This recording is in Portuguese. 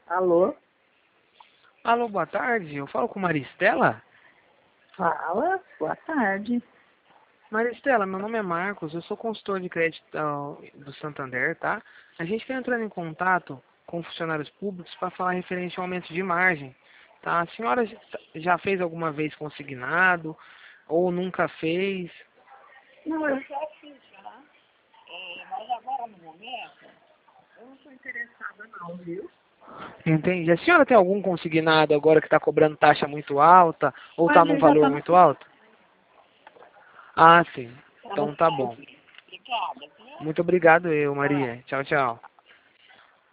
Alô? Alô, boa tarde. Eu falo com Maristela? Fala, boa tarde. Maristela, meu nome é Marcos, eu sou consultor de crédito do Santander, tá? A gente está entrando em contato com funcionários públicos para falar referente ao aumento de margem, tá? A senhora já fez alguma vez consignado ou nunca fez? Não, eu já fiz já. Mas agora no momento, eu não estou interessada não, viu? Entende? A senhora tem algum consignado agora que está cobrando taxa muito alta ou está Mas num ele já valor está no muito alto? Ah, sim. tá no Então tá bom. site. Obrigada, viu? Muito obrigado eu, Tchau. Maria. Tchau, tchau.